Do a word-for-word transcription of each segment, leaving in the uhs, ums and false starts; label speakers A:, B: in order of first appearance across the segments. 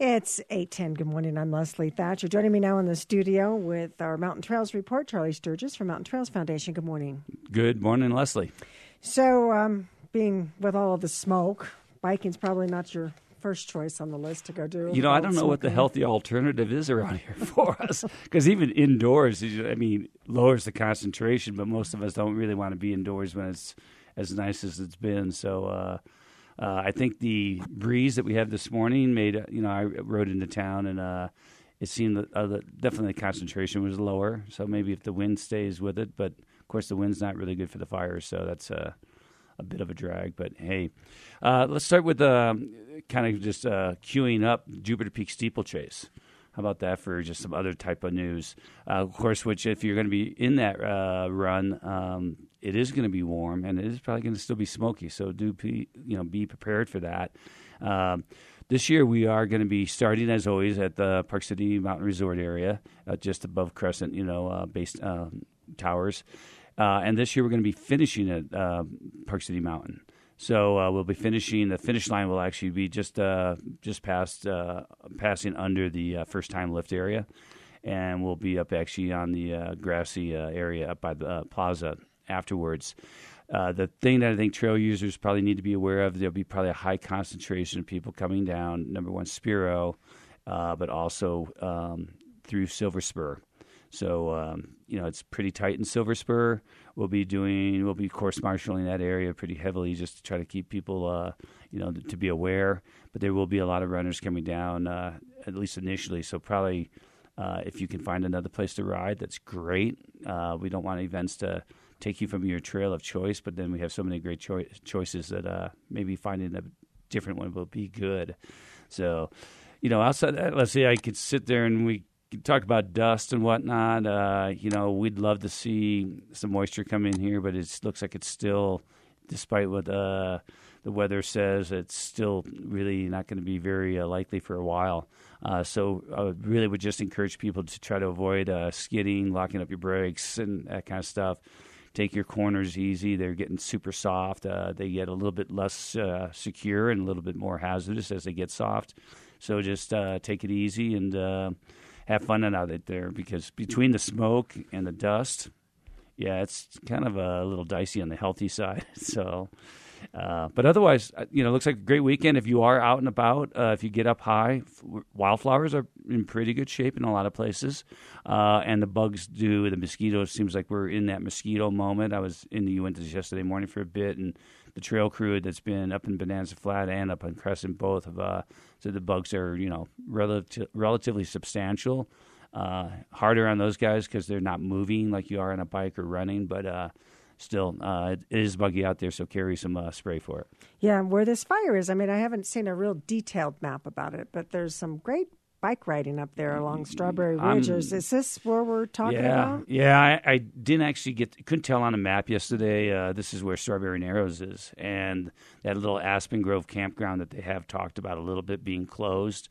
A: It's eight ten. Good morning. I'm Leslie Thatcher. Joining me now in the studio with our Mountain Trails report, Charlie Sturgis from Mountain Trails Foundation. Good morning.
B: Good morning, Leslie.
A: So, um, being with all of the smoke, biking's probably not your first choice on the list to go do.
B: You know, I don't know what the healthy alternative is around here for us, because even indoors, I mean, lowers the concentration, but most of us don't really want to be indoors when it's as nice as it's been. So uh, uh, I think the breeze that we had this morning made, you know, I rode into town and uh, it seemed that uh, definitely the concentration was lower. So maybe if the wind stays with it, but of course the wind's not really good for the fires, so that's uh, a bit of a drag. But hey, uh, let's start with uh, kind of just uh, queuing up Jupiter Peak Steeplechase. How about that for just some other type of news? Uh, of course, which if you're going to be in that uh, run, um, it is going to be warm and it is probably going to still be smoky. So do be, you know, be prepared for that. Um, this year we are going to be starting, as always, at the Park City Mountain Resort area, uh, just above Crescent, you know, uh, base uh, towers. Uh, and this year we're going to be finishing at uh, Park City Mountain. So uh, we'll be finishing. The finish line will actually be just uh, just past uh, passing under the uh, first time lift area, and we'll be up actually on the uh, grassy uh, area up by the uh, plaza afterwards. Uh, the thing that I think trail users probably need to be aware of, there'll be probably a high concentration of people coming down. Number one, Spiro, uh, but also um, through Silver Spur. So, um, you know, it's pretty tight in Silver Spur. We'll be doing, we'll be course-marshaling that area pretty heavily just to try to keep people, uh, you know, to be aware. But there will be a lot of runners coming down, uh, at least initially. So probably uh, if you can find another place to ride, that's great. Uh, we don't want events to take you from your trail of choice, but then we have so many great choi- choices that uh, maybe finding a different one will be good. So, you know, outside that, let's say I could sit there and we talk about dust and whatnot. Uh, you know, we'd love to see some moisture come in here, but it looks like it's still, despite what uh, the weather says, it's still really not going to be very uh, likely for a while. Uh, so I would really would just encourage people to try to avoid uh, skidding, locking up your brakes, and that kind of stuff. Take your corners easy. They're getting super soft. Uh, they get a little bit less uh, secure and a little bit more hazardous as they get soft. So just uh, take it easy and uh, have fun out there, because between the smoke and the dust, yeah, it's kind of a little dicey on the healthy side. So, uh, but otherwise, you know, it looks like a great weekend. If you are out and about, uh, if you get up high, wildflowers are in pretty good shape in a lot of places. Uh, and the bugs do, the mosquitoes, seems like we're in that mosquito moment. I was in the Uintas yesterday morning for a bit, and the trail crew that's been up in Bonanza Flat and up on Crescent both have uh, said the bugs are, you know, relative, relatively substantial. Uh, harder on those guys because they're not moving like you are on a bike or running, but uh, still, uh, it is buggy out there, so carry some uh, spray for it.
A: Yeah, where this fire is, I mean, I haven't seen a real detailed map about it, but there's some great bike riding up there along Strawberry Ridge. Um, is this where we're talking
B: yeah,
A: about?
B: Yeah, I, I didn't actually get, couldn't tell on a map yesterday. Uh, this is where Strawberry Narrows is, and that little Aspen Grove campground that they have talked about a little bit being closed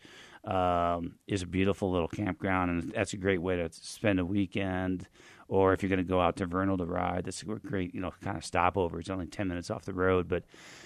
B: um, is a beautiful little campground, and that's a great way to spend a weekend. Or if you're going to go out to Vernal to ride, that's a great, you know, kind of stopover. It's only ten minutes off the road, but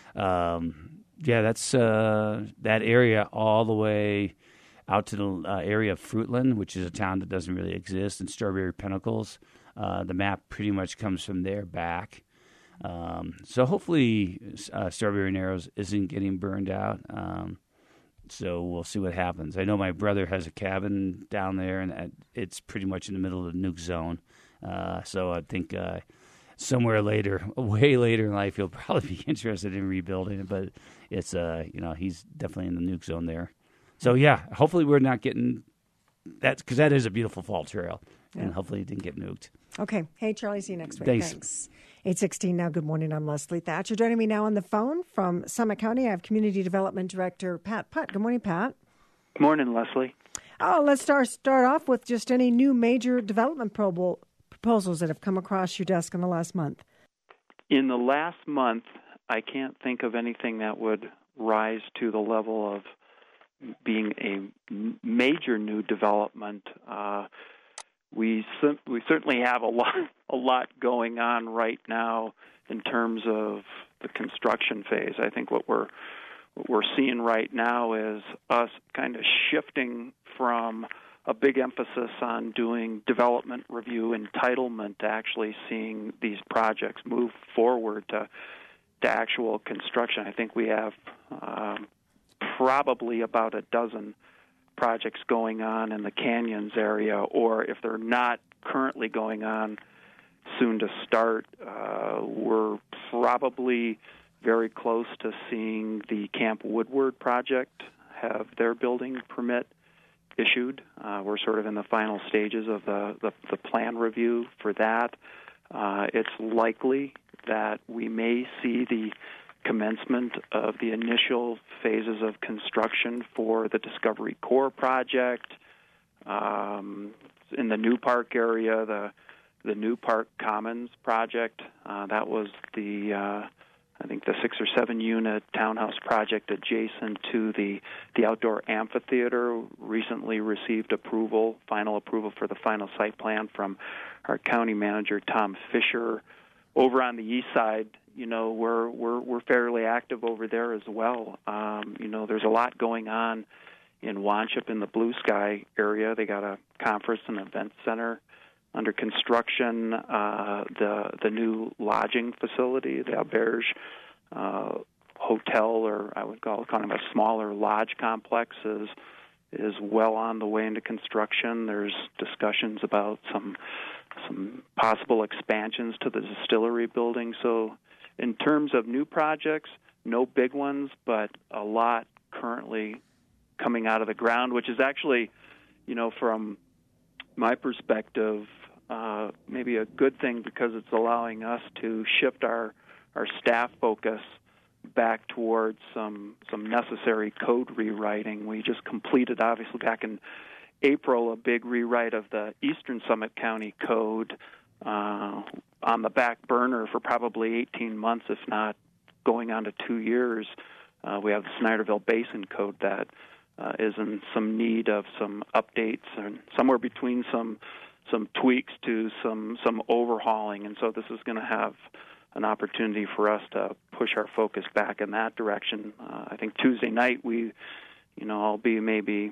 B: um, yeah, that's uh, that area all the way out to the uh, area of Fruitland, which is a town that doesn't really exist, and Strawberry Pinnacles. Uh, the map pretty much comes from there back. Um, so hopefully uh, Strawberry Narrows isn't getting burned out. Um, so we'll see what happens. I know my brother has a cabin down there, and it's pretty much in the middle of the nuke zone. Uh, so I think uh, somewhere later, way later in life, he'll probably be interested in rebuilding it. But it's, uh, you know, he's definitely in the nuke zone there. So, yeah, hopefully we're not getting that, because that is a beautiful fall trail, yeah. And hopefully it didn't get nuked.
A: Okay. Hey, Charlie, see you next week.
B: Thanks.
A: Thanks. eight sixteen now. Good morning. I'm Leslie Thatcher. Joining me now on the phone from Summit County, I have Community Development Director Pat Putt. Good morning, Pat.
C: Good morning, Leslie.
A: Oh, let's start start off with just any new major development prob- proposals that have come across your desk in the last month.
C: In the last month, I can't think of anything that would rise to the level of being a major new development. Uh, we we certainly have a lot a lot going on right now in terms of the construction phase. I think what we're what we're seeing right now is us kind of shifting from a big emphasis on doing development review entitlement to actually seeing these projects move forward to, to actual construction. I think we have um, probably about a dozen projects going on in the Canyons area, or if they're not currently going on, soon to start. Uh, we're probably very close to seeing the Camp Woodward project have their building permit issued. Uh, we're sort of in the final stages of the, the, the plan review for that. Uh, it's likely that we may see the commencement of the initial phases of construction for the Discovery Core project. Um, in the New Park area, the the New Park Commons project, uh, that was the uh, I think the six or seven unit townhouse project adjacent to the, the outdoor amphitheater, recently received approval, final approval for the final site plan from our county manager, Tom Fisher. Over on the east side, you know, we're we're we're fairly active over there as well. Um, you know, there's a lot going on in Wanship in the Blue Sky area. They got a conference and event center under construction. Uh, the the new lodging facility, the Auberge uh, Hotel, or I would call it kind of a smaller lodge complex, is is well on the way into construction. There's discussions about some some possible expansions to the distillery building. So in terms of new projects, no big ones, but a lot currently coming out of the ground, which is actually, you know, from my perspective, uh, maybe a good thing, because it's allowing us to shift our, our staff focus back towards some some necessary code rewriting. We just completed, obviously, back in April, a big rewrite of the Eastern Summit County Code, uh, on the back burner for probably eighteen months, if not going on to two years. Uh, we have the Snyderville Basin Code that uh, is in some need of some updates, and somewhere between some some tweaks to some some overhauling. And so this is going to have an opportunity for us to push our focus back in that direction. Uh, I think Tuesday night we, you know, I'll be maybe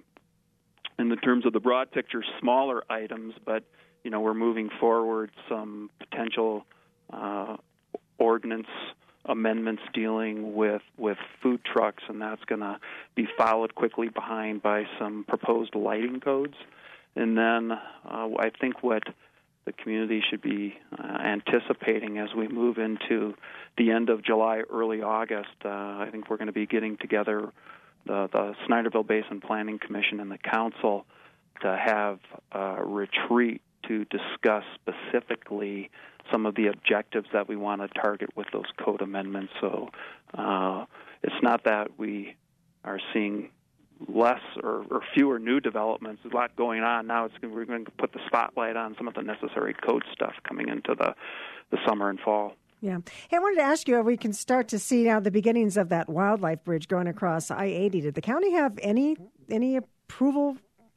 C: in the terms of the broad picture, smaller items, but, you know, we're moving forward some potential uh, ordinance amendments dealing with, with food trucks, and that's going to be followed quickly behind by some proposed lighting codes. And then uh, I think what the community should be uh, anticipating as we move into the end of July, early August, uh, I think we're going to be getting together the, the Snyderville Basin Planning Commission and the council to have a retreat to discuss specifically some of the objectives that we want to target with those code amendments. So uh, it's not that we are seeing less or, or fewer new developments. There's a lot going on now. It's we're going to put the spotlight on some of the necessary code stuff coming into the, the summer and fall.
A: Yeah. Hey, I wanted to ask you if we can start to see now the beginnings of that wildlife bridge going across I eighty. Did the county have any any approval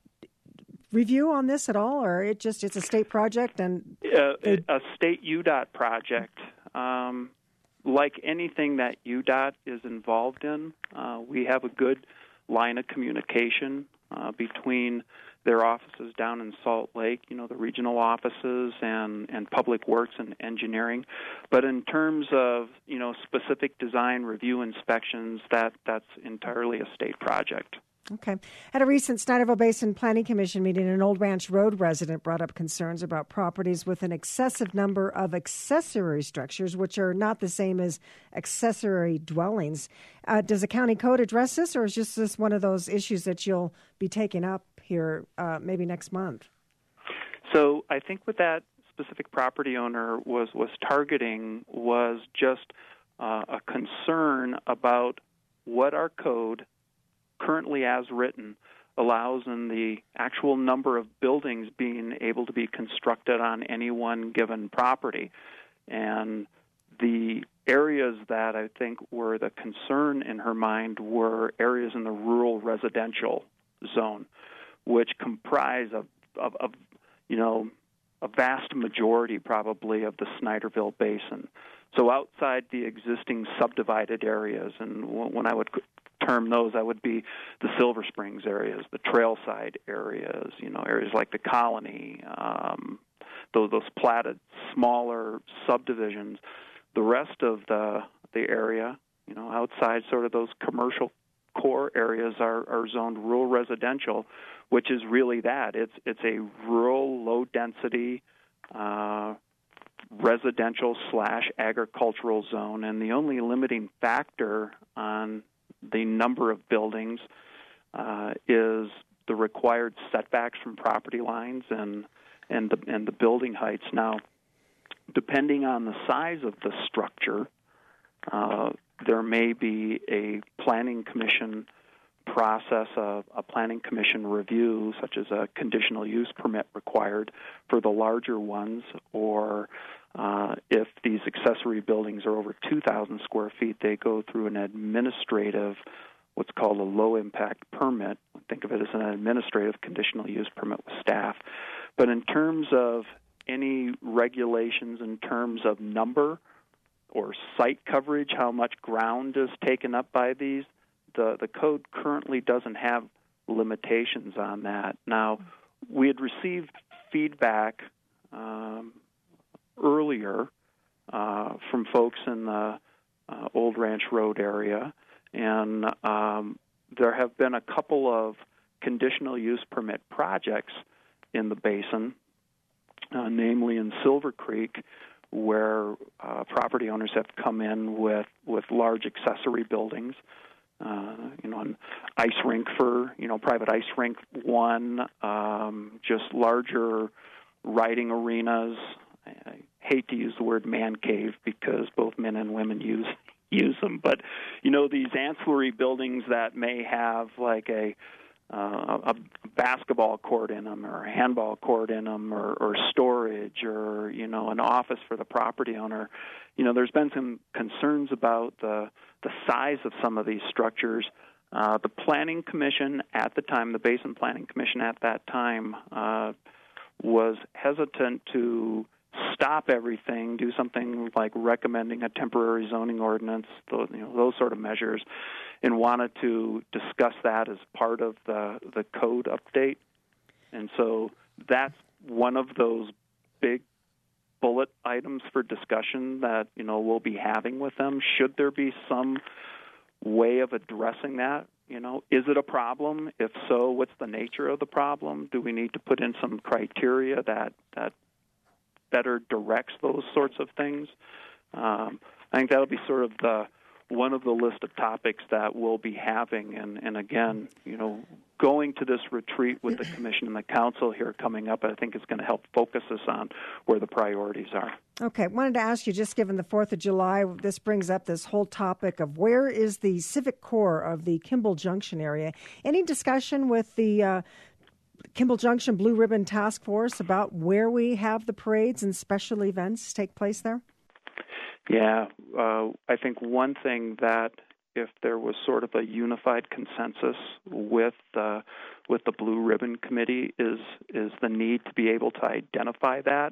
A: review on this at all, or it just it's a state project and
C: uh,
A: they...
C: a state U DOT project? Um, like anything that U DOT is involved in, uh, we have a good line of communication uh, between their offices down in Salt Lake, you know, the regional offices and, and Public Works and Engineering. But in terms of, you know, specific design review inspections, that, that's entirely a state project.
A: Okay. At a recent Snyderville Basin Planning Commission meeting, an Old Ranch Road resident brought up concerns about properties with an excessive number of accessory structures, which are not the same as accessory dwellings. Uh, does the county code address this, or is just this one of those issues that you'll be taking up here uh, maybe next month?
C: So I think what that specific property owner was, was targeting was just uh, a concern about what our code currently as written allows in the actual number of buildings being able to be constructed on any one given property. And the areas that I think were the concern in her mind were areas in the rural residential zone, which comprise of, of, of you know, a vast majority probably of the Snyderville Basin. So outside the existing subdivided areas, and when I would term those, that would be the Silver Springs areas, the Trailside areas, you know, areas like the Colony, um, those, those platted smaller subdivisions. The rest of the the area, you know, outside sort of those commercial core areas are, are zoned rural residential, which is really that. It's it's a rural, low-density uh, residential slash agricultural zone, and the only limiting factor on the number of buildings uh, is the required setbacks from property lines and and the and the building heights. Now, depending on the size of the structure, uh, there may be a planning commission process, a, a planning commission review, such as a conditional use permit required for the larger ones, or uh, if these accessory buildings are over two thousand square feet, they go through an administrative, what's called a low-impact permit. Think of it as an administrative conditional use permit with staff. But in terms of any regulations in terms of number or site coverage, how much ground is taken up by these, the, the code currently doesn't have limitations on that. Now, we had received feedback um, earlier uh, from folks in the uh, Old Ranch Road area, and um, there have been a couple of conditional use permit projects in the basin, uh, namely in Silver Creek, where uh, property owners have come in with, with large accessory buildings, uh, you know, an ice rink for, you know, private ice rink one, um, just larger riding arenas. I, I hate to use the word man cave because both men and women use use them, but, you know, these ancillary buildings that may have like a Uh, a basketball court in them, or a handball court in them, or, or storage, or, you know, an office for the property owner. You know, there's been some concerns about the the size of some of these structures. Uh, the Planning Commission at the time, the Basin Planning Commission at that time, uh, was hesitant to stop everything, do something like recommending a temporary zoning ordinance, those, you know, those sort of measures, and wanted to discuss that as part of the, the code update. And so that's one of those big bullet items for discussion that, you know, we'll be having with them. Should there be some way of addressing that? You know, is it a problem? If so, what's the nature of the problem? Do we need to put in some criteria that, that better directs those sorts of things? Um, I think that'll be sort of the one of the list of topics that we'll be having. And, and again, you know, going to this retreat with the Commission and the Council here coming up, I think is going to help focus us on where the priorities are.
A: Okay. I wanted to ask you, just given the fourth of July, this brings up this whole topic of where is the civic core of the Kimball Junction area. Any discussion with the uh, Kimball Junction Blue Ribbon Task Force about where we have the parades and special events take place there?
C: Yeah, uh, I think one thing that if there was sort of a unified consensus with uh, with the Blue Ribbon Committee is is the need to be able to identify that.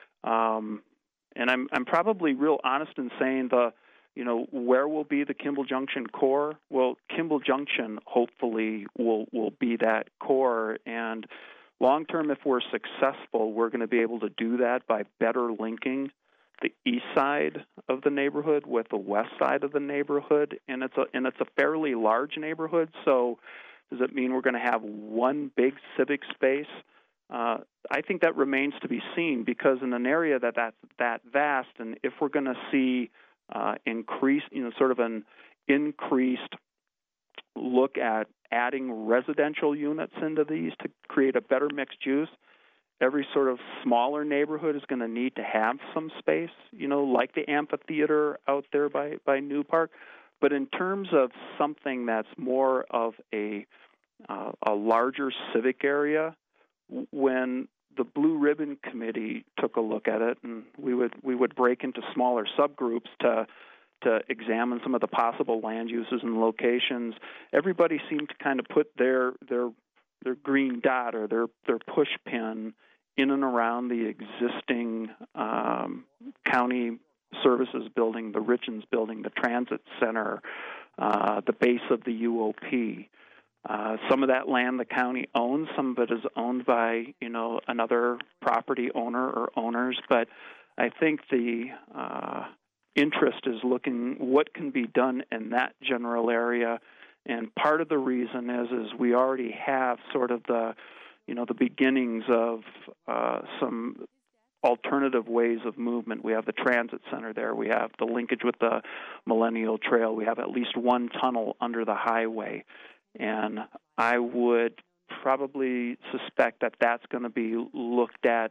C: Um, and I'm I'm probably real honest in saying the you know where will be the Kimball Junction core? Well, Kimball Junction hopefully will will be that core, and long term, if we're successful, we're going to be able to do that by better linking the east side of the neighborhood with the west side of the neighborhood, and it's a and it's a fairly large neighborhood. So, does it mean we're going to have one big civic space? Uh, I think that remains to be seen, because in an area that that's that vast, and if we're going to see uh, increase, you know, sort of an increased look at adding residential units into these to create a better mixed use, every sort of smaller neighborhood is going to need to have some space, you know, like the amphitheater out there by, by New Park. But in terms of something that's more of a uh, a larger civic area, when the Blue Ribbon Committee took a look at it, and we would we would break into smaller subgroups to to examine some of the possible land uses and locations, everybody seemed to kind of put their their their green dot or their their push pin in and around the existing um, county services building, the Richens building, the transit center, uh, the base of the U O P. Uh, some of that land the county owns, some of it is owned by, you know, another property owner or owners, but I think the uh, interest is looking what can be done in that general area, and part of the reason is is we already have sort of the, you know, the beginnings of uh, some alternative ways of movement. We have the transit center there. We have the linkage with the Millennial Trail. We have at least one tunnel under the highway. And I would probably suspect that that's going to be looked at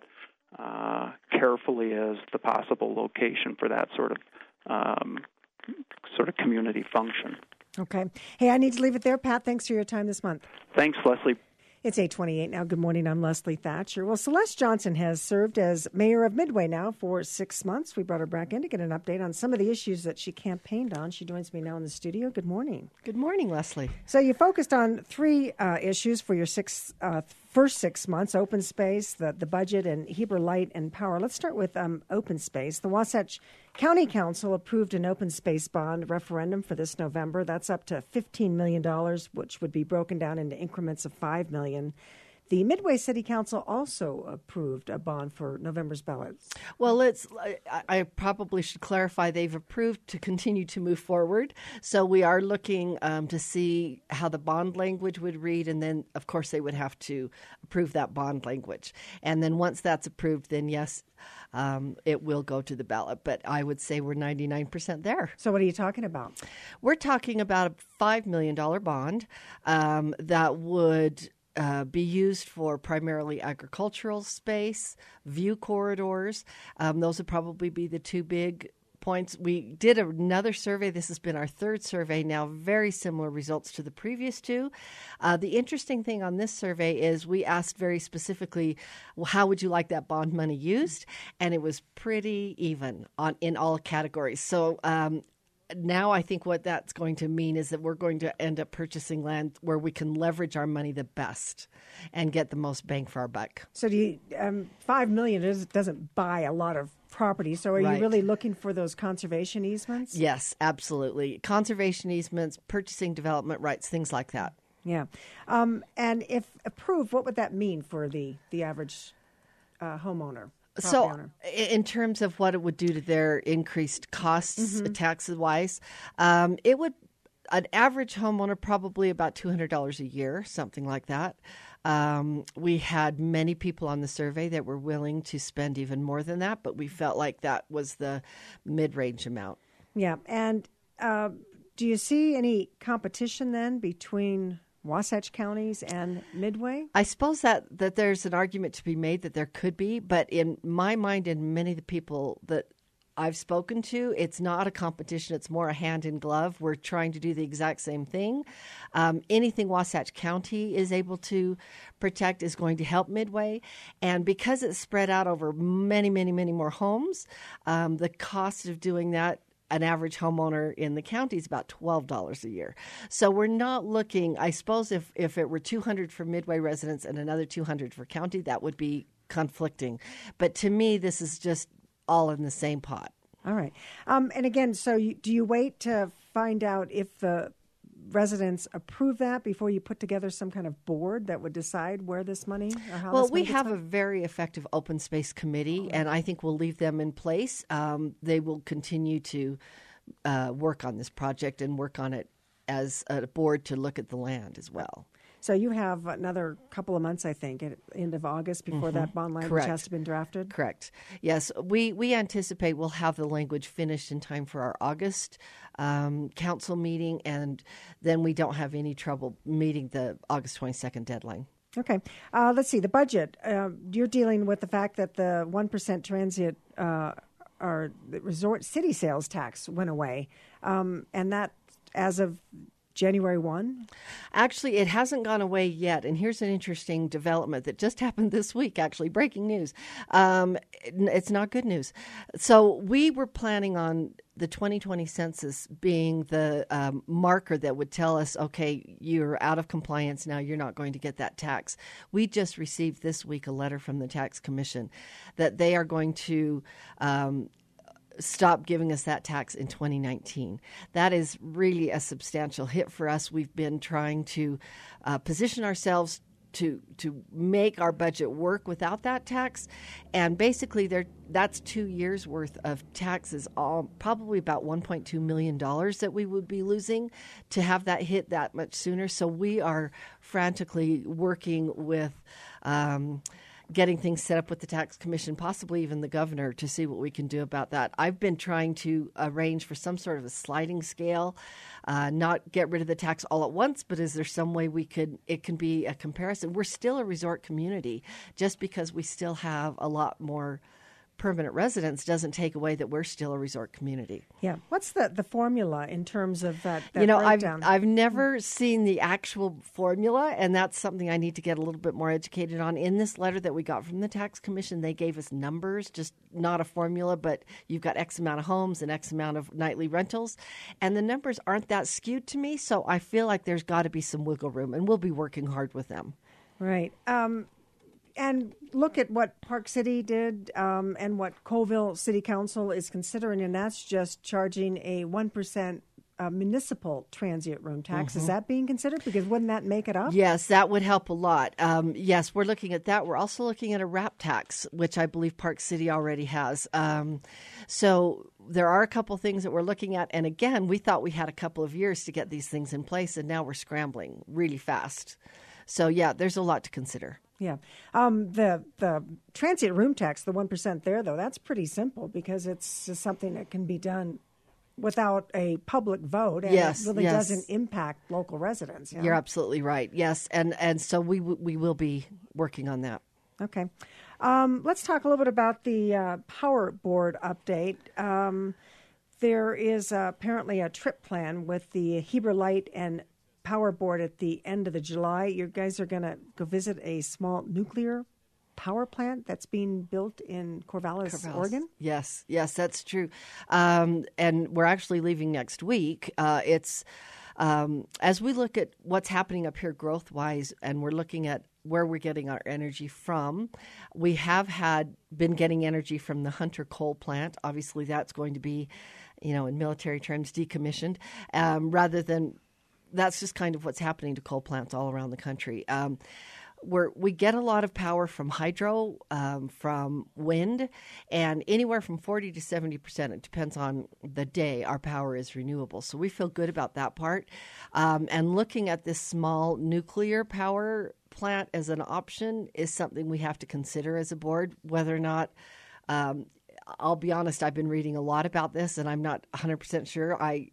C: uh, carefully as the possible location for that sort of um, sort of community function.
A: Okay. Hey, I need to leave it there. Pat, thanks for your time this month.
C: Thanks, Leslie.
A: It's eight twenty-eight now. Good morning. I'm Leslie Thatcher. Well, Celeste Johnson has served as mayor of Midway now for six months. We brought her back in to get an update on some of the issues that she campaigned on. She joins me now in the studio. Good morning.
D: Good morning, Leslie.
A: So you focused on three uh, issues for your six uh, first six months, open space, the, the budget, and Heber Light and Power. Let's start with um, open space. The Wasatch County Council approved an open space bond referendum for this November. That's up to fifteen million dollars, which would be broken down into increments of five million dollars. The Midway City Council also approved a bond for November's ballots.
D: Well, let's. I, I probably should clarify they've approved to continue to move forward. So we are looking um, to see how the bond language would read, and then, of course, they would have to approve that bond language. And then once that's approved, then yes, um, it will go to the ballot. But I would say we're ninety-nine percent there.
A: So what are you talking about?
D: We're talking about a five million dollars bond um, that would Uh, be used for primarily agricultural space, view corridors. Um, those would probably be the two big points. We did another survey. This has been our third survey now, very similar results to the previous two. Uh, the interesting thing on this survey is we asked very specifically, well, how would you like that bond money used? And it was pretty even on in all categories. So um now I think what that's going to mean is that we're going to end up purchasing land where we can leverage our money the best and get the most bang for our buck.
A: So do you, um, five million dollars doesn't buy a lot of property. So are
D: Right.
A: you really looking for those conservation easements?
D: Yes, absolutely. Conservation easements, purchasing development rights, things like that.
A: Yeah. Um, and if approved, what would that mean for the, the average uh, homeowner?
D: So,
A: owner?
D: in terms of what it would do to their increased costs,
A: Mm-hmm.
D: taxes-wise, um, it would, an average homeowner, probably about two hundred dollars a year, something like that. Um, we had many people on the survey that were willing to spend even more than that, but we felt like that was the mid-range amount.
A: Yeah. And uh, do you see any competition then between Wasatch counties and Midway?
D: I suppose that, that there's an argument to be made that there could be, but in my mind and many of the people that I've spoken to, it's not a competition. It's more a hand in glove. We're trying to do the exact same thing. Um, anything Wasatch County is able to protect is going to help Midway. And because it's spread out over many, many, many more homes, um, the cost of doing that, an average homeowner in the county is about twelve dollars a year. So we're not looking, I suppose if, if it were two hundred for Midway residents and another two hundred for county, that would be conflicting. But to me, this is just all in the same pot.
A: All right. Um, and again, so you, do you wait to find out if the residents approve that before you put together some kind of board that would decide where this money or how
D: Well,
A: this money
D: we
A: gets
D: have
A: spent?
D: a very effective open space committee, and I think we'll leave them in place. Um, they will continue to uh, work on this project and work on it as a board to look at the land as well.
A: So you have another couple of months, I think, at the end of August before that bond language
D: Correct.
A: has to be drafted?
D: Correct. Yes, we, we anticipate we'll have the language finished in time for our August um, council meeting, and then we don't have any trouble meeting the August twenty-second deadline.
A: Okay. Uh, let's see. The budget. Uh, you're dealing with the fact that the one percent transient uh, or the resort city sales tax went away, um, and that as of January first?
D: Actually, it hasn't gone away yet. And here's an interesting development that just happened this week, actually, breaking news. Um, it's not good news. So we were planning on the twenty twenty census being the um, marker that would tell us, okay, you're out of compliance now, you're not going to get that tax. We just received this week a letter from the Tax Commission that they are going to um, stop giving us that tax in twenty nineteen. That is really a substantial hit for us. We've been trying to uh, position ourselves to to make our budget work without that tax, and basically there that's two years worth of taxes, all probably about one point two million dollars that we would be losing to have that hit that much sooner. So we are frantically working with um, getting things set up with the tax commission, possibly even the governor, to see what we can do about that. I've been trying to arrange for some sort of a sliding scale, uh, not get rid of the tax all at once, but is there some way we could, it can be a comparison? We're still a resort community. Just because we still have a lot more permanent residents doesn't take away that we're still a resort community.
A: Yeah. What's the, the formula in terms of that, that
D: you know, I've,
A: breakdown?
D: I've never seen the actual formula, and that's something I need to get a little bit more educated on. In this letter that we got from the tax commission, they gave us numbers, just not a formula, but you've got X amount of homes and X amount of nightly rentals, and the numbers aren't that skewed to me, so I feel like there's got to be some wiggle room, and we'll be working hard with them.
A: Right. Um, And look at what Park City did um, and what Colville City Council is considering, and that's just charging a one percent uh, municipal transient room tax.
D: Mm-hmm.
A: Is that being considered? Because wouldn't that make it up?
D: Yes, that would help a lot. Um, yes, we're looking at that. We're also looking at a wrap tax, which I believe Park City already has. Um, so there are a couple things that we're looking at. And again, we thought we had a couple of years to get these things in place, and now we're scrambling really fast. So, yeah, there's a lot to consider.
A: Yeah. Um, the the transient room tax, the one percent there, though, that's pretty simple because it's just something that can be done without a public vote. And
D: yes,
A: it really
D: yes.
A: doesn't impact local residents. You know?
D: You're absolutely right. Yes. And, and so we w- we will be working on that.
A: Okay. Um, let's talk a little bit about the uh, Power Board update. Um, there is uh, apparently a trip plan with the Heber Light and Power Board at the end of the July. You guys are going to go visit a small nuclear power plant that's being built in Corvallis,
D: Corvallis.
A: Oregon.
D: Yes, yes, that's true. Um, and we're actually leaving next week. Uh, it's um, as we look at what's happening up here growth-wise, and we're looking at where we're getting our energy from. We have had been getting energy from the Hunter coal plant. Obviously, that's going to be, you know, in military terms, decommissioned, um, rather than. That's just kind of what's happening to coal plants all around the country. Um, where we get a lot of power from hydro, um, from wind, and anywhere from forty to seventy percent, it depends on the day, our power is renewable. So we feel good about that part. Um, and looking at this small nuclear power plant as an option is something we have to consider as a board, whether or not um, I'll be honest, I've been reading a lot about this, and I'm not one hundred percent sure I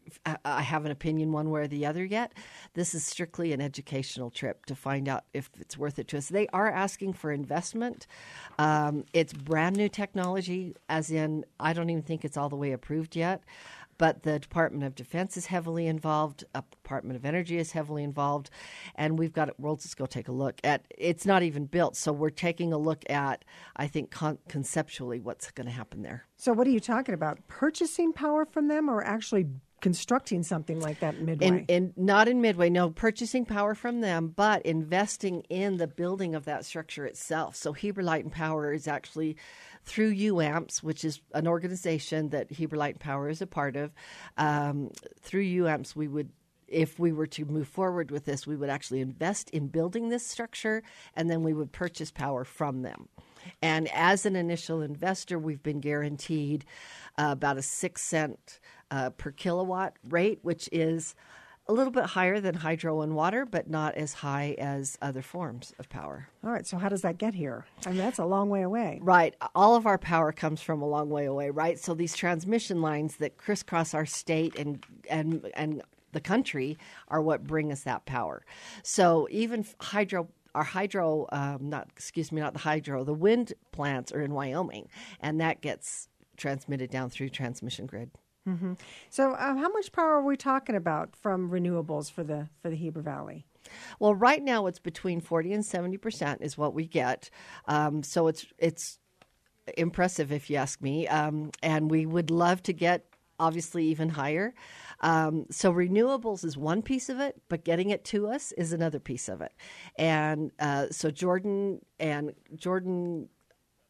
D: I have an opinion one way or the other yet. This is strictly an educational trip to find out if it's worth it to us. They are asking for investment. Um, it's brand new technology, as in I don't even think it's all the way approved yet. But the Department of Defense is heavily involved. The Department of Energy is heavily involved. And we've got, well, let's go take a look at, it's not even built. So we're taking a look at, I think, con- conceptually what's going to happen there.
A: So what are you talking about? Purchasing power from them or actually constructing something like that in Midway?
D: In, in, not in Midway, no, purchasing power from them, but investing in the building of that structure itself. So Heber Light and Power is actually through U A M P S, which is an organization that Heber Light and Power is a part of. Um, through U A M P S, we would, if we were to move forward with this, we would actually invest in building this structure, and then we would purchase power from them. And as an initial investor, we've been guaranteed uh, about a six cent uh, per kilowatt rate, which is a little bit higher than hydro and water, but not as high as other forms of power.
A: All right, so how does that get here? I mean, that's a long way away.
D: Right. All of our power comes from a long way away, right? So these transmission lines that crisscross our state and and and the country are what bring us that power. So even hydro Our hydro, um, not excuse me, not the hydro, the wind plants are in Wyoming, and that gets transmitted down through transmission grid.
A: Mm-hmm. So, uh, how much power are we talking about from renewables for the for the Heber Valley?
D: Well, right now it's between forty and seventy percent is what we get. Um, so it's it's impressive, if you ask me, um, and we would love to get obviously even higher. Um, so renewables is one piece of it, but getting it to us is another piece of it. And uh, so Jordan and Jordan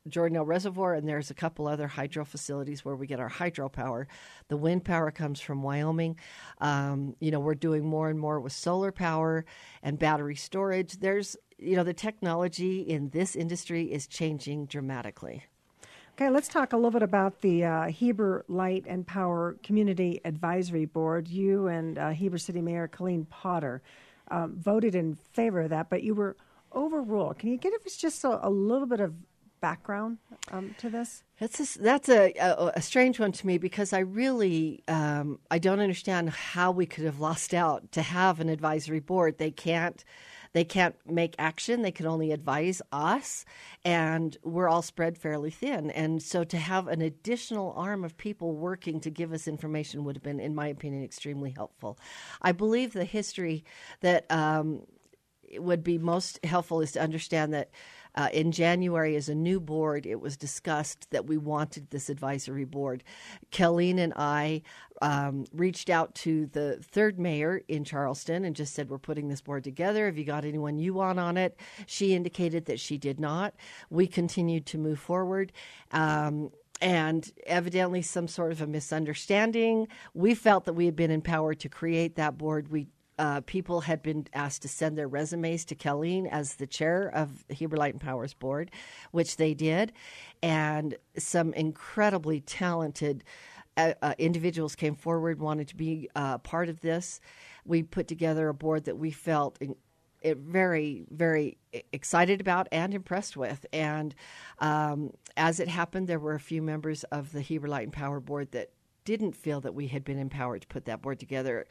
D: Jordanelle Reservoir, and there's a couple other hydro facilities where we get our hydropower. The wind power comes from Wyoming. Um, you know, we're doing more and more with solar power and battery storage. There's, you know, the technology in this industry is changing dramatically.
A: Okay, let's talk a little bit about the uh, Heber Light and Power Community Advisory Board. You and uh, Heber City Mayor Colleen Potter um, voted in favor of that, but you were overruled. Can you give us just a, a little bit of background um, to this?
D: That's a, that's a, a, a strange one to me because I really um, I don't understand how we could have lost out to have an advisory board. They can't they can't make action. They can only advise us, and we're all spread fairly thin. And so to have an additional arm of people working to give us information would have been, in my opinion, extremely helpful. I believe the history that um, would be most helpful is to understand that Uh, in January, as a new board, it was discussed that we wanted this advisory board. Colleen and I um, reached out to the third mayor in Charleston and just said, we're putting this board together. Have you got anyone you want on it? She indicated that she did not. We continued to move forward. Um, And evidently some sort of a misunderstanding. We felt that we had been empowered to create that board. We Uh, people had been asked to send their resumes to Colleen as the chair of the Heber Light and Power's board, which they did. And some incredibly talented uh, uh, individuals came forward, wanted to be uh, part of this. We put together a board that we felt in, it very, very excited about and impressed with. And um, as it happened, there were a few members of the Heber Light and Power board that didn't feel that we had been empowered to put that board together.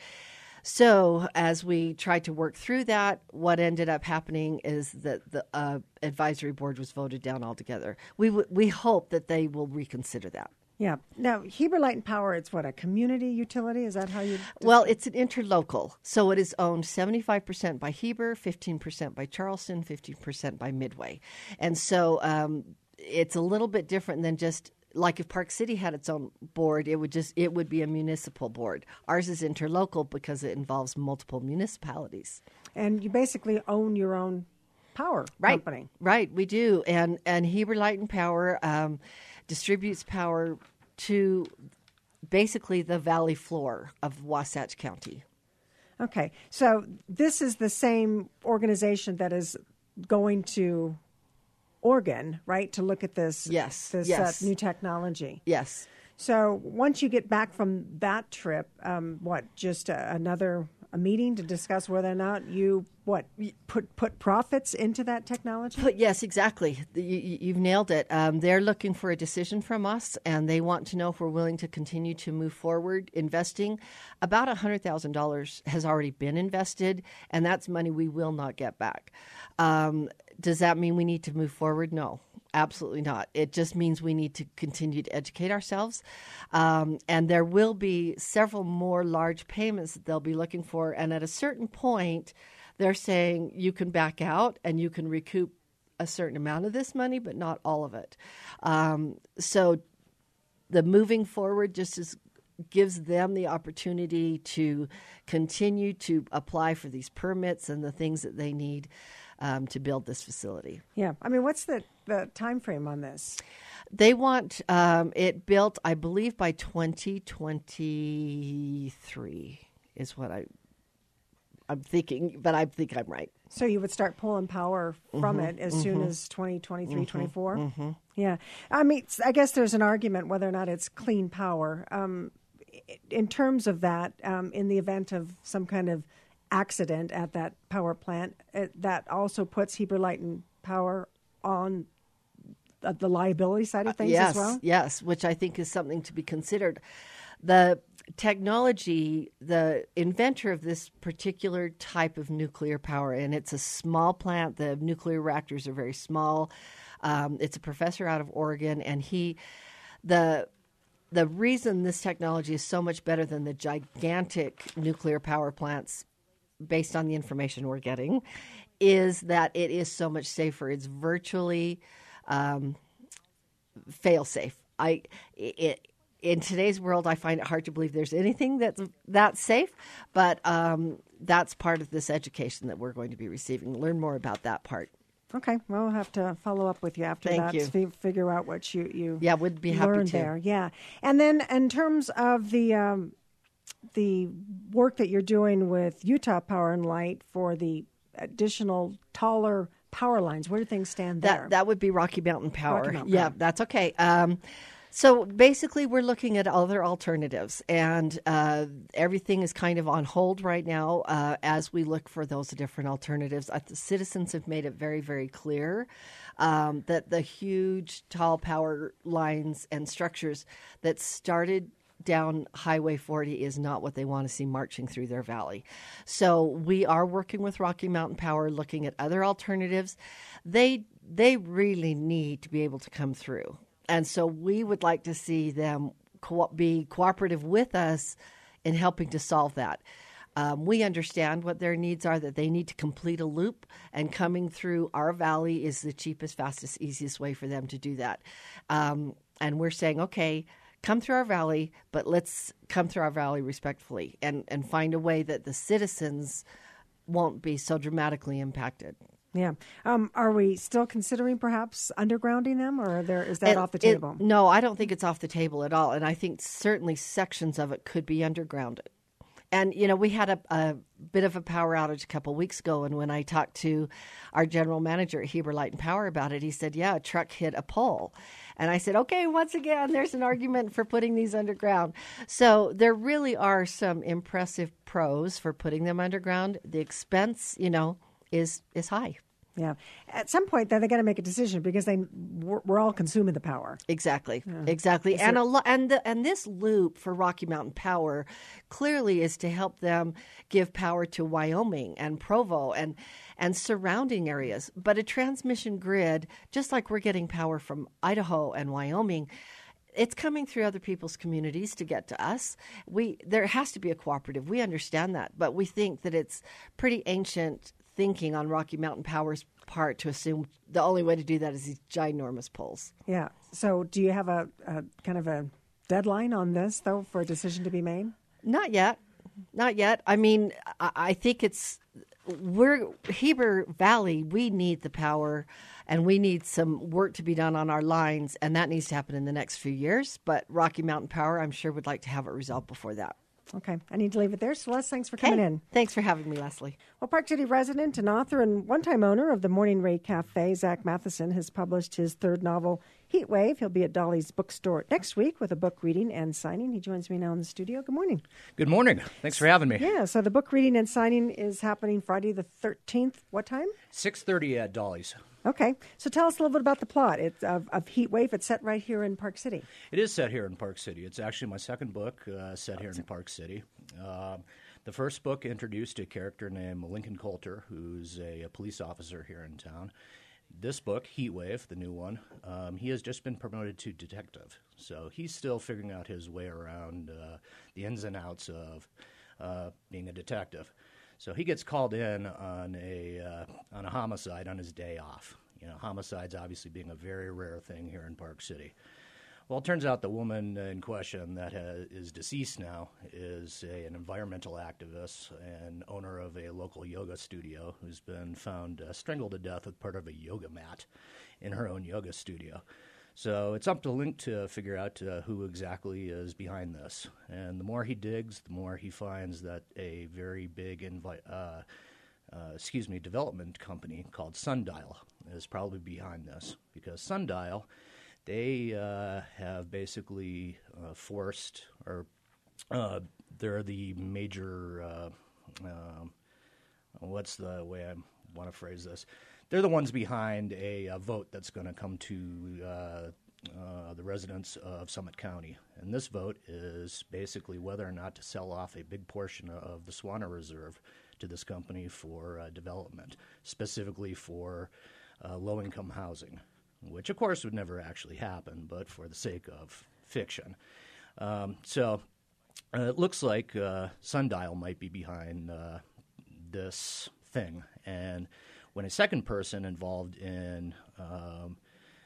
D: So as we tried to work through that, what ended up happening is that the uh, advisory board was voted down altogether. We w- we hope that they will reconsider that.
A: Yeah. Now, Heber Light and Power, it's what, a community utility? Is that how you...
D: Well, it's an interlocal. So it is owned seventy-five percent by Heber, fifteen percent by Charleston, fifteen percent by Midway. And so um, it's a little bit different than just... Like if Park City had its own board, it would just it would be a municipal board. Ours is interlocal because it involves multiple municipalities.
A: And you basically own your own power
D: right.
A: company.
D: Right, we do. And and Heber Light and Power um, distributes power to basically the valley floor of Wasatch County.
A: Okay, so this is the same organization that is going to Oregon, right, to look at this,
D: yes,
A: this
D: yes.
A: Uh, new technology.
D: Yes.
A: So once you get back from that trip, um, what, just a, another a meeting to discuss whether or not you, what, put put profits into that technology?
D: But yes, exactly. You, you've nailed it. Um, they're looking for a decision from us, and they want to know if we're willing to continue to move forward investing. About one hundred thousand dollars has already been invested, and that's money we will not get back. Um, does that mean we need to move forward? No. Absolutely not. It just means we need to continue to educate ourselves. Um, and there will be several more large payments that they'll be looking for. And at a certain point, they're saying you can back out and you can recoup a certain amount of this money, but not all of it. Um, so the moving forward just is, gives them the opportunity to continue to apply for these permits and the things that they need Um, to build this facility.
A: Yeah. I mean, what's the, the time frame on this?
D: They want um, it built, I believe, by twenty twenty-three is what I, I'm thinking, but I think I'm right.
A: So you would start pulling power from
D: mm-hmm,
A: it as
D: mm-hmm.
A: soon as twenty twenty-three,
D: mm-hmm,
A: twenty-four?
D: Mm-hmm.
A: Yeah. I mean, I guess there's an argument whether or not it's clean power. Um, in terms of that, um, in the event of some kind of accident at that power plant, it, that also puts Heber Light and Power on uh, the liability side of things
D: uh, yes,
A: as well?
D: Yes, which I think is something to be considered. The technology, the inventor of this particular type of nuclear power, and it's a small plant. The nuclear reactors are very small. Um, it's a professor out of Oregon, and he, the the reason this technology is so much better than the gigantic nuclear power plants, based on the information we're getting, is that it is so much safer. It's virtually um, fail-safe. I, it, in today's world, I find it hard to believe there's anything that's that safe, but um, that's part of this education that we're going to be receiving. Learn more about that part.
A: Okay, well, we'll have to follow up with you after
D: Thank
A: that
D: you.
A: to f- figure out what you, you
D: Yeah, would be happy
A: learned
D: to.
A: there. Yeah, and then in terms of the um, the work that you're doing with Utah Power and Light for the additional taller power lines, where do things stand there?
D: That that would be Rocky Mountain Power.
A: Rocky Mountain
D: yeah,
A: Power.
D: that's okay. Um, so basically, we're looking at other alternatives, and uh, everything is kind of on hold right now uh, as we look for those different alternatives. Uh, the citizens have made it very, very clear um, that the huge, tall power lines and structures that started down Highway forty is not what they want to see marching through their valley. So we are working with Rocky Mountain Power, looking at other alternatives. They they really need to be able to come through. And so we would like to see them co- be cooperative with us in helping to solve that. Um, we understand what their needs are, that they need to complete a loop, and coming through our valley is the cheapest, fastest, easiest way for them to do that. Um, and we're saying, okay, come through our valley, but let's come through our valley respectfully and, and find a way that the citizens won't be so dramatically impacted.
A: Yeah. Um, are we still considering perhaps undergrounding them, or are there, is that
D: It-
A: off the
D: it-
A: table?
D: no, I don't think it's off the table at all. And I think certainly sections of it could be undergrounded. And, you know, we had a, a bit of a power outage a couple of weeks ago. And when I talked to our general manager at Heber Light and Power about it, he said, yeah, a truck hit a pole. And I said, okay, once again, there's an argument for putting these underground. So there really are some impressive pros for putting them underground. The expense, you know, is is high.
A: Yeah. At some point, though, they got to make a decision because they we're, we're all consuming the power.
D: Exactly, exactly, and a lo- and the, and this loop for Rocky Mountain Power clearly is to help them give power to Wyoming and Provo and and surrounding areas. But a transmission grid, just like we're getting power from Idaho and Wyoming, it's coming through other people's communities to get to us. We there has to be a cooperative. We understand that, but we think that it's pretty ancient thinking on Rocky Mountain Power's part to assume the only way to do that is these ginormous poles.
A: Yeah. So do you have a, a kind of a deadline on this, though, for a decision to be made?
D: Not yet. Not yet. I mean, I, I think it's we're Heber Valley. We need the power, and we need some work to be done on our lines, and that needs to happen in the next few years. But Rocky Mountain Power, I'm sure, would like to have it resolved before that.
A: Okay. I need to leave it there. Celeste, thanks for coming
D: Okay.
A: in.
D: Thanks for having me, Leslie.
A: Well, Park City resident and author and one-time owner of the Morning Ray Cafe, Zach Matheson, has published his third novel, Heat Wave. He'll be at Dolly's bookstore next week with a book reading and signing. He joins me now in the studio. Good morning.
E: Good morning. Thanks for having me.
A: Yeah, so the book reading and signing is happening Friday the thirteenth. What time?
E: six thirty at Dolly's.
A: Okay. So tell us a little bit about the plot it's of, of Heat Wave. It's set right here in Park City.
E: It is set here in Park City. It's actually my second book uh, set here in Park City. Um, the first book introduced a character named Lincoln Coulter, who's a, a police officer here in town. This book, Heat Wave, the new one, um, he has just been promoted to detective. So he's still figuring out his way around uh, the ins and outs of uh, being a detective. So he gets called in on a uh, on a homicide on his day off. You know, homicides obviously being a very rare thing here in Park City. Well, it turns out the woman in question that ha- is deceased now is a, an environmental activist and owner of a local yoga studio who's been found uh, strangled to death with part of a yoga mat in her own yoga studio. So it's up to Link to figure out uh, who exactly is behind this. And the more he digs, the more he finds that a very big invi- uh, uh, excuse me, development company called Sundial is probably behind this, because Sundial, they uh, have basically uh, forced, or uh, they're the major, uh, um, what's the way I want to phrase this? They're the ones behind a, a vote that's going to come to uh, uh, the residents of Summit County. And this vote is basically whether or not to sell off a big portion of the Swanner Reserve to this company for uh, development, specifically for uh, low-income housing, which, of course, would never actually happen, but for the sake of fiction. Um, so uh, it looks like uh, Sundial might be behind uh, this thing. And when a second person involved in um,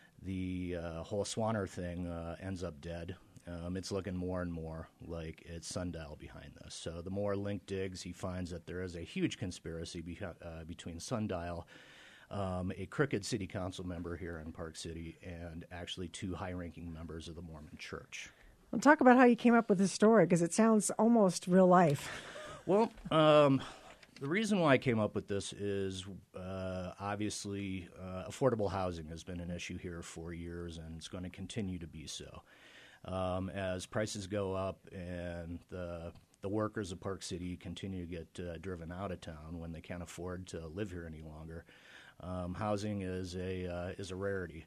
E: the uh, whole Swanner thing uh, ends up dead, um, it's looking more and more like it's Sundial behind this. So the more Link digs, he finds that there is a huge conspiracy be- uh, between Sundial, um, a crooked city council member here in Park City, and actually two high-ranking members of the Mormon Church.
A: Well, talk about how you came up with this story, because it sounds almost real life.
E: Well, um, the reason why I came up with this is uh, obviously uh, affordable housing has been an issue here for years, and it's going to continue to be so. Um, as prices go up and the the workers of Park City continue to get uh, driven out of town when they can't afford to live here any longer, um, housing is a uh, is a rarity.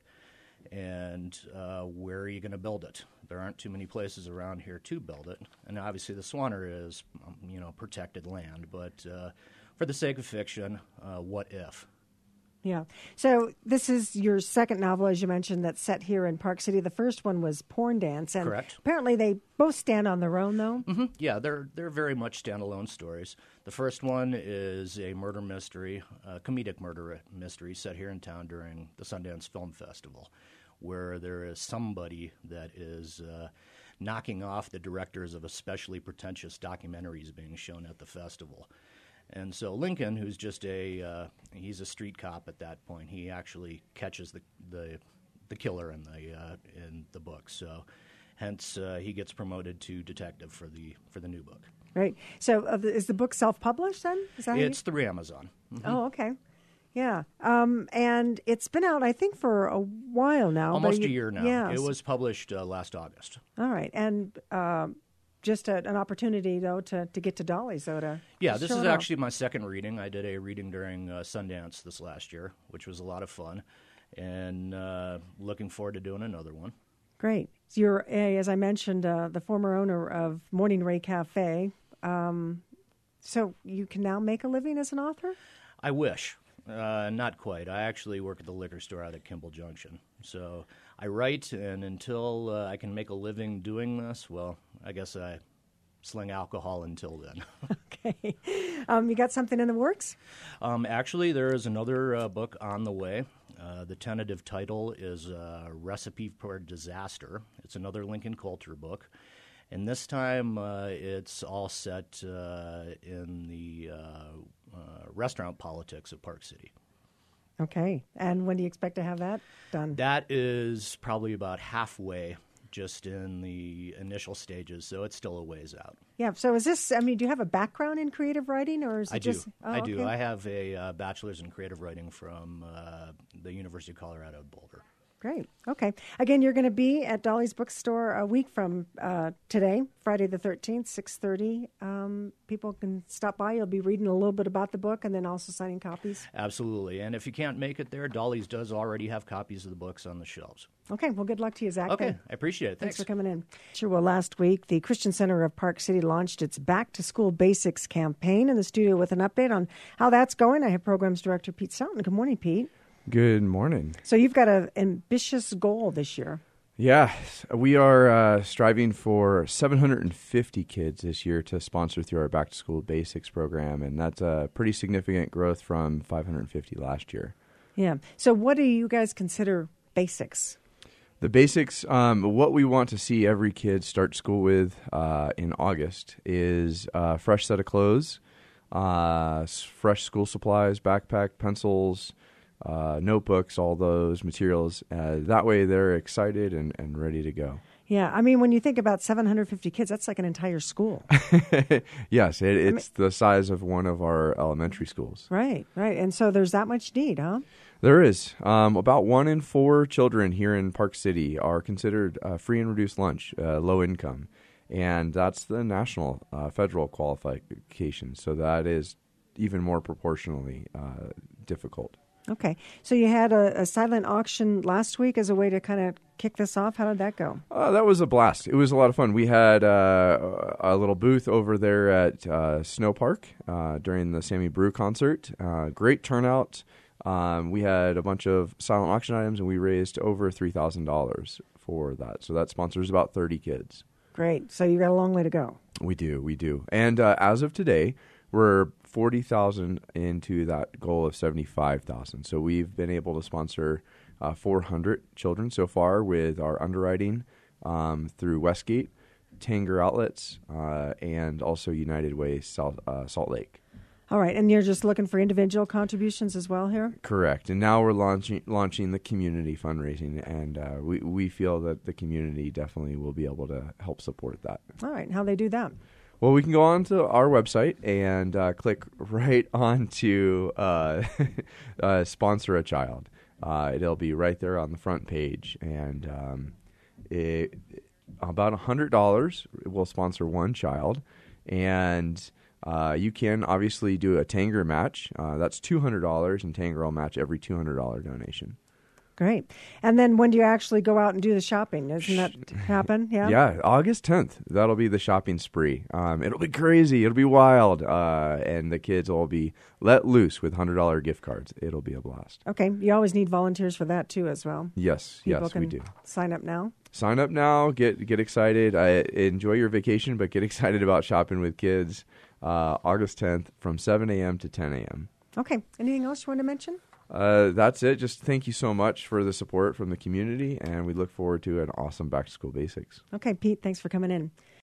E: And uh, where are you going to build it? There aren't too many places around here to build it. And obviously the Swanner is, um, you know, protected land. But uh, for the sake of fiction, uh, what if?
A: Yeah. So this is your second novel, as you mentioned, that's set here in Park City. The first one was Porn Dance. And
E: Correct.
A: Apparently they both stand on their own, though.
E: Mm-hmm. Yeah, they're they're very much standalone stories. The first one is a murder mystery, a comedic murder mystery set here in town during the Sundance Film Festival, where there is somebody that is uh, knocking off the directors of especially pretentious documentaries being shown at the festival. And so Lincoln, who's just a uh, he's a street cop at that point, he actually catches the the, the killer in the uh, in the book. So, hence uh, he gets promoted to detective for the for the new book.
A: Right. So uh, is the book self-published then? Is that
E: It's through Amazon. Mm-hmm.
A: Oh, okay. Yeah. Um, and it's been out, I think, for a while now.
E: Almost
A: you,
E: a year now.
A: Yeah.
E: It was published uh, last August.
A: All right. And um, just a, an opportunity, though, to, to get to Dolly's. So to
E: Yeah,
A: to
E: this
A: show
E: is
A: it off.
E: actually my second reading. I did a reading during uh, Sundance this last year, which was a lot of fun, and uh, looking forward to doing another one.
A: Great. So you're, a, as I mentioned, uh, the former owner of Morning Ray Cafe. Um, so you can now make a living as an author?
E: I wish. Uh, not quite. I actually work at the liquor store out at Kimball Junction. So I write, and until uh, I can make a living doing this, well, I guess I sling alcohol until then.
A: Okay. Um, you got something in the works?
E: Um, actually, there is another uh, book on the way. Uh, the tentative title is uh, Recipe for Disaster. It's another Lincoln Coulter book. And this time uh, it's all set uh, in the uh, uh, restaurant politics of Park City.
A: Okay. And when do you expect to have that done?
E: That is probably about halfway, just in the initial stages, so it's still a ways out.
A: Yeah. So is this, I mean, do you have a background in creative writing, or is it
E: I do.
A: just... Oh,
E: I do.
A: okay.
E: I have a uh, bachelor's in creative writing from uh, the University of Colorado at Boulder.
A: Great. Okay. Again, you're going to be at Dolly's Bookstore a week from uh, today, Friday the thirteenth, six thirty. Um, people can stop by. You'll be reading a little bit about the book and then also signing copies.
E: Absolutely. And if you can't make it there, Dolly's does already have copies of the books on the shelves.
A: Okay. Well, good luck to you, Zach.
E: Okay.
A: Thank-
E: I appreciate it.
A: Thanks.
E: Thanks.
A: for coming in. Sure. Well, last week, the Christian Center of Park City launched its Back to School Basics campaign. In the studio with an update on how that's going, I have Programs Director Pete Selton. Good morning, Pete.
F: Good morning.
A: So you've got an ambitious goal this year.
F: Yeah, we are uh, striving for seven hundred fifty kids this year to sponsor through our Back to School Basics program, and that's a pretty significant growth from five hundred fifty last year.
A: Yeah. So what do you guys consider basics?
F: The basics, um, what we want to see every kid start school with uh, in August is a fresh set of clothes, uh, fresh school supplies, backpack, pencils, Uh, notebooks, all those materials. Uh, that way they're excited and, and ready to go.
A: Yeah, I mean, when you think about seven hundred fifty kids, that's like an entire school.
F: Yes, it, it's
A: I mean,
F: the size of one of our elementary schools.
A: Right, right. And so there's that much need, huh?
F: There is. Um, about one in four children here in Park City are considered uh, free and reduced lunch, uh, low income. And that's the national, uh, federal qualification. So that is even more proportionally uh, difficult.
A: Okay. So you had a, a silent auction last week as a way to kind of kick this off. How did that go?
F: Uh, that was a blast. It was a lot of fun. We had uh, a little booth over there at uh, Snow Park uh, during the Sammy Brew concert. Uh, great turnout. Um, we had a bunch of silent auction items, and we raised over three thousand dollars for that. So that sponsors about thirty kids.
A: Great. So you got a long way to go.
F: We do. We do. And uh, as of today, we're forty thousand into that goal of seventy-five thousand. So we've been able to sponsor uh, four hundred children so far with our underwriting um, through Westgate, Tanger Outlets, uh, and also United Way South, uh, Salt Lake.
A: All right, and you're just looking for individual contributions as well here?
F: Correct. And now we're launching launching the community fundraising, and uh, we, we feel that the community definitely will be able to help support that.
A: All right, and how they do that?
F: Well, we can go on to our website and uh, click right on to uh, uh, sponsor a child. Uh, it'll be right there on the front page, and um, it, about one hundred dollars will sponsor one child, and uh, you can obviously do a Tanger match. Uh, that's two hundred dollars, and Tanger will match every two hundred dollars donation.
A: Great. And then when do you actually go out and do the shopping? Doesn't that happen? Yeah.
F: Yeah, August tenth. That'll be the shopping spree. Um, it'll be crazy. It'll be wild. Uh, and the kids will be let loose with one hundred dollars gift cards. It'll be a blast.
A: Okay. You always need volunteers for that, too, as well.
F: Yes.
A: People
F: yes,
A: can
F: we do.
A: Sign up now.
F: Sign up now. Get get excited. I, enjoy your vacation, but get excited about shopping with kids. Uh, August tenth from seven a.m. to ten a.m.
A: Okay. Anything else you want to mention?
F: Uh, that's it. Just thank you so much for the support from the community, and we look forward to an awesome Back to School Basics.
A: Okay, Pete, thanks for coming in.